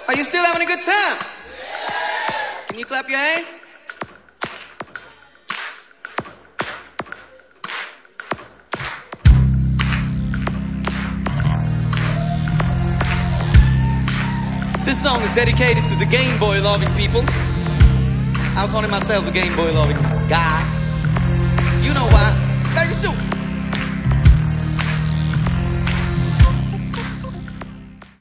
Are you still having a good time? Can you clap your hands? This song is dedicated to the Game Boy loving people. I'll call myself a Game Boy loving guy.